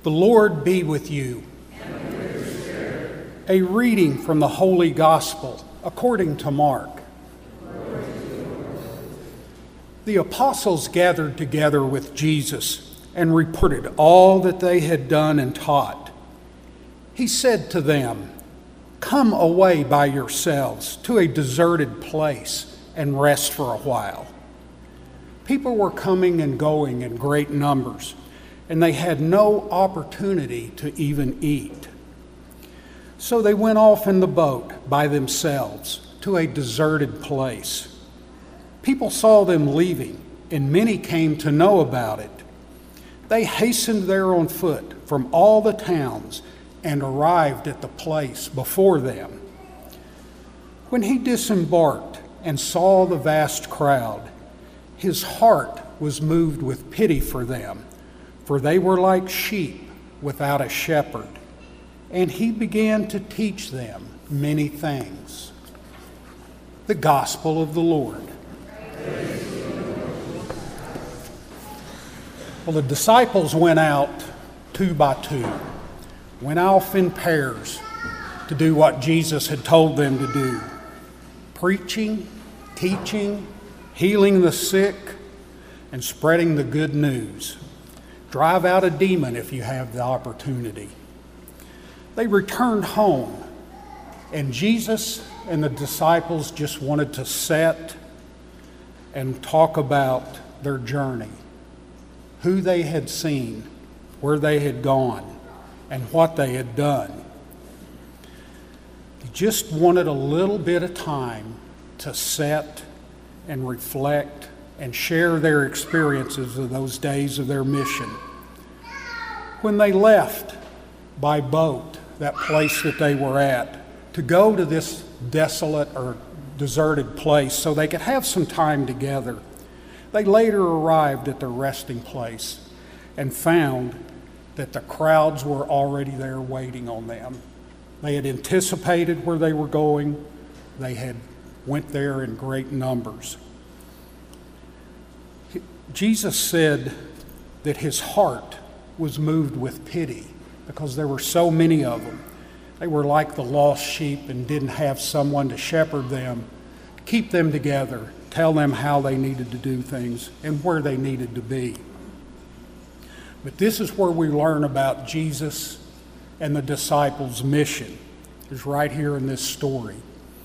The Lord be with you. And with your spirit. A reading from the Holy Gospel according to Mark. The apostles gathered together with Jesus and reported all that they had done and taught. He said to them, "Come away by yourselves to a deserted place and rest for a while." People were coming and going in great numbers, and they had no opportunity to even eat. So they went off in the boat by themselves to a deserted place. People saw them leaving, and many came to know about it. They hastened there on foot from all the towns and arrived at the place before them. When he disembarked and saw the vast crowd, his heart was moved with pity for them, for they were like sheep without a shepherd, and he began to teach them many things. The Gospel of the Lord. Well, the disciples went out 2 by 2, went off in pairs to do what Jesus had told them to do: preaching, teaching, healing the sick, and spreading the good news. Drive out a demon if you have the opportunity. They returned home, and Jesus and the disciples just wanted to sit and talk about their journey, who they had seen, where they had gone, and what they had done. They just wanted a little bit of time to sit and reflect and share their experiences of those days of their mission. When they left by boat, that place that they were at, to go to this desolate or deserted place so they could have some time together, they later arrived at their resting place and found that the crowds were already there waiting on them. They had anticipated where they were going. They had went there in great numbers. Jesus said that his heart was moved with pity because there were so many of them. They were like the lost sheep and didn't have someone to shepherd them, keep them together, tell them how they needed to do things and where they needed to be. But this is where we learn about Jesus and the disciples' mission, is right here in this story.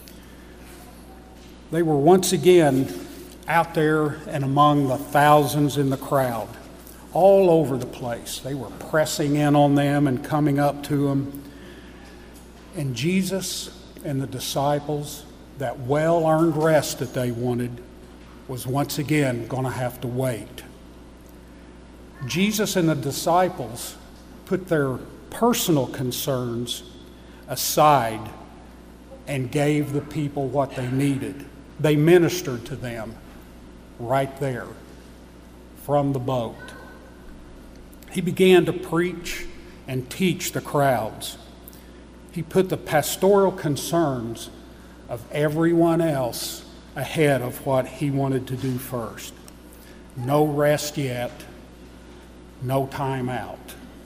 They were once again out there and among the thousands in the crowd, all over the place. They were pressing in on them and coming up to them. And Jesus and the disciples, that well-earned rest that they wanted, was once again going to have to wait. Jesus and the disciples put their personal concerns aside and gave the people what they needed. They ministered to them right there from the boat. He began to preach and teach the crowds. He put the pastoral concerns of everyone else ahead of what he wanted to do first. No rest yet, no time out.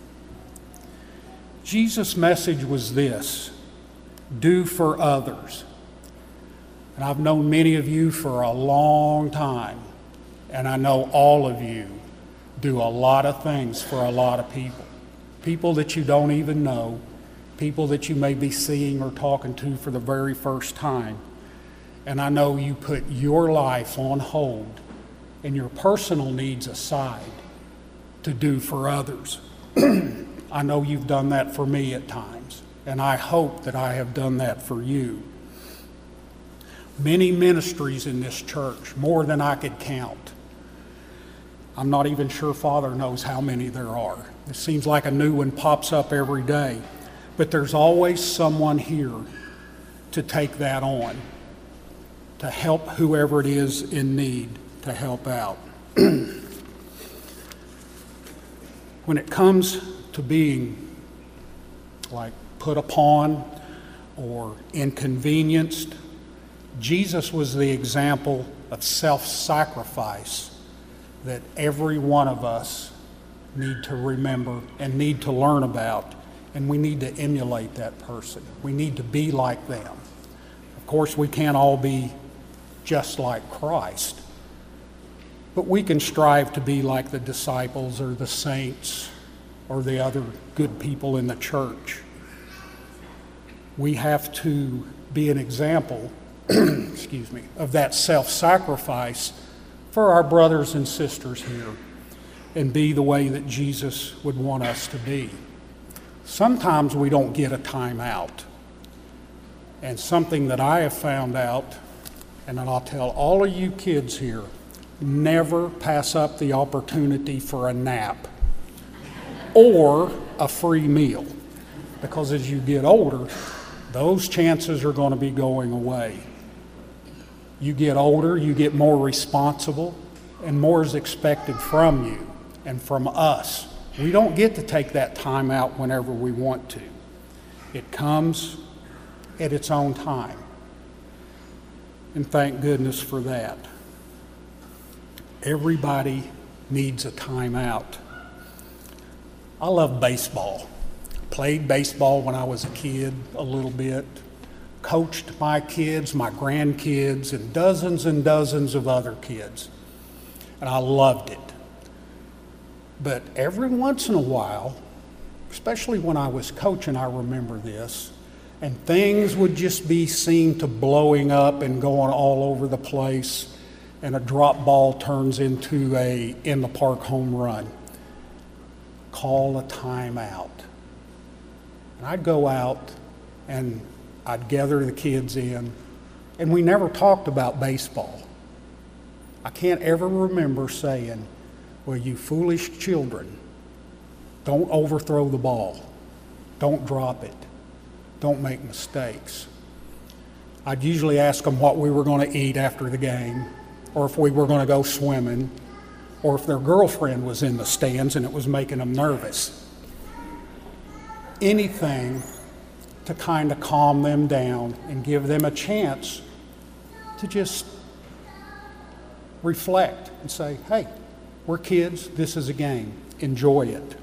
Jesus' message was this: do for others. And I've known many of you for a long time, and I know all of you do a lot of things for a lot of people. People that you don't even know, people that you may be seeing or talking to for the very first time. And I know you put your life on hold and your personal needs aside to do for others. I know you've done that for me at times, and I hope that I have done that for you. Many ministries in this church, more than I could count. I'm not even sure Father knows how many there are. It seems like a new one pops up every day. But there's always someone here to take that on, to help whoever it is in need, to help out. When it comes to being like put upon or inconvenienced, Jesus was the example of self-sacrifice that every one of us need to remember and need to learn about, and we need to emulate that person. We need to be like them. Of course, we can't all be just like Christ, but we can strive to be like the disciples or the saints or the other good people in the church. We have to be an example of that self-sacrifice for our brothers and sisters here and be the way that Jesus would want us to be. Sometimes we don't get a time out. And something that I have found out, and that I'll tell all of you kids here, never pass up the opportunity for a nap or a free meal. Because as you get older, those chances are going to be going away. You get older, you get more responsible, and more is expected from you and from us. We don't get to take that time out whenever we want to. It comes at its own time. And thank goodness for that. Everybody needs a time out. I love baseball. Played baseball when I was a kid a little bit. Coached my kids, my grandkids, and dozens of other kids. And I loved it. But every once in a while, especially when I was coaching, I remember this, and things would just be seen to blowing up and going all over the place, and a drop ball turns into a in-the-park home run. Call a timeout. And I'd go out and I'd gather the kids in, and we never talked about baseball. I can't ever remember saying, well, you foolish children, don't overthrow the ball. Don't drop it. Don't make mistakes. I'd usually ask them what we were going to eat after the game, or if we were going to go swimming, or if their girlfriend was in the stands and it was making them nervous. Anything to kind of calm them down and give them a chance to just reflect and say, hey, we're kids, this is a game, enjoy it.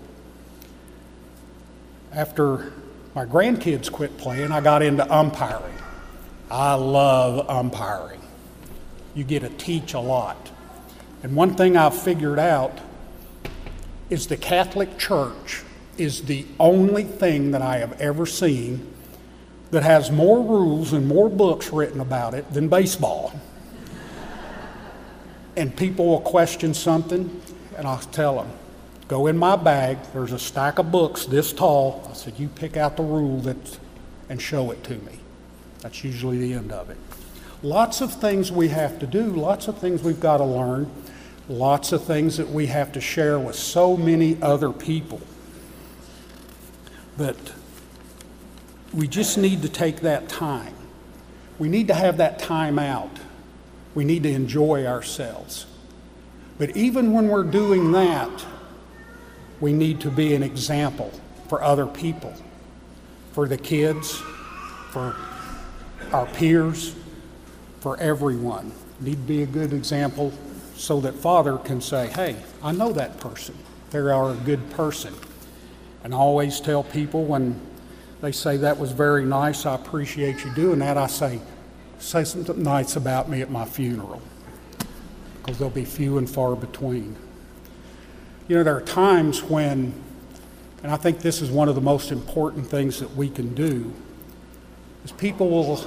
After my grandkids quit playing, I got into umpiring. I love umpiring. You get to teach a lot. And one thing I've figured out is the Catholic Church is the only thing that I have ever seen that has more rules and more books written about it than baseball. And people will question something, and I'll tell them, go in my bag, there's a stack of books this tall. I said, you pick out the rule and show it to me. That's usually the end of it. Lots of things we have to do, lots of things we've got to learn, lots of things that we have to share with so many other people. But we just need to take that time. We need to have that time out. We need to enjoy ourselves. But even when we're doing that, we need to be an example for other people, for the kids, for our peers, for everyone. We need to be a good example so that Father can say, hey, I know that person. They are a good person. And I always tell people when they say that was very nice, I appreciate you doing that, I say something nice about me at my funeral, because they'll be few and far between. You know, there are times when, and I think this is one of the most important things that we can do, is people will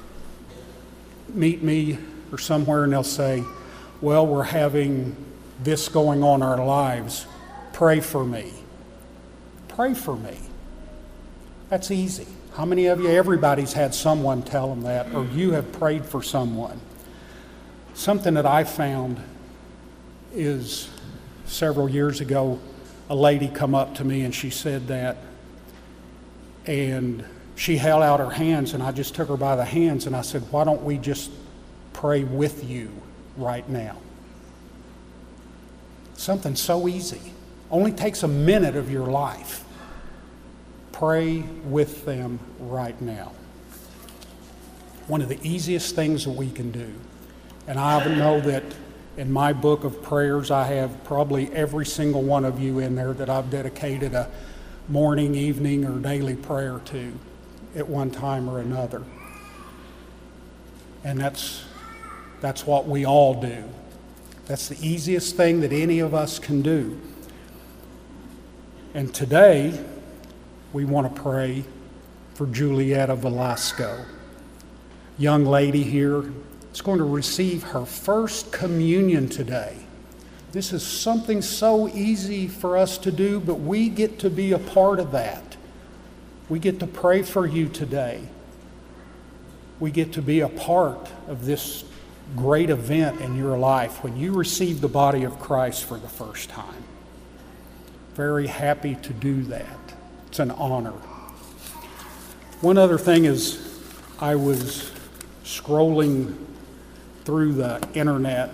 meet me or somewhere and they'll say, well, we're having this going on in our lives. Pray for me. Pray for me. That's easy. How many of you, everybody's had someone tell them that, or you have prayed for someone. Something that I found is several years ago, a lady come up to me and she said that, and she held out her hands, and I just took her by the hands and I said, why don't we just pray with you right now? Something so easy. Only takes a minute of your life. Pray with them right now. One of the easiest things that we can do. And I know that In my book of prayers, I have probably every single one of you in there that I've dedicated a morning, evening, or daily prayer to at one time or another. And that's what we all do. That's the easiest thing that any of us can do. And today, we want to pray for Julietta Velasco, young lady here. Is going to receive her first communion today. This is something so easy for us to do, but we get to be a part of that. We get to pray for you today. We get to be a part of this great event in your life when you receive the body of Christ for the first time. Very happy to do that. It's an honor. One other thing is, I was scrolling through the internet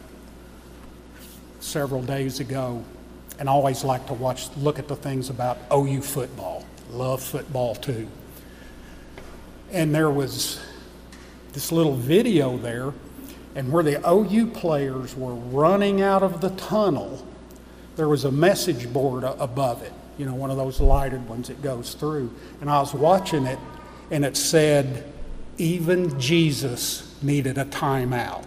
several days ago, and I always like to look at the things about OU football. Love football too. And there was this little video there, and where the OU players were running out of the tunnel, there was a message board above it, one of those lighted ones that goes through. And I was watching it, and it said, "Even Jesus needed a timeout."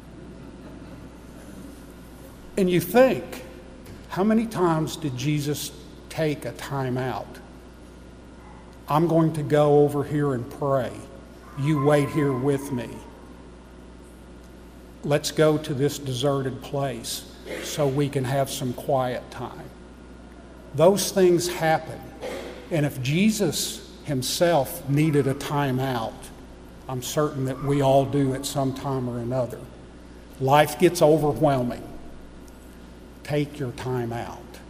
And you think, how many times did Jesus take a timeout? I'm going to go over here and pray. You wait here with me. Let's go to this deserted place so we can have some quiet time. Those things happen. And if Jesus himself needed a timeout, I'm certain that we all do at some time or another. Life gets overwhelming. Take your time out.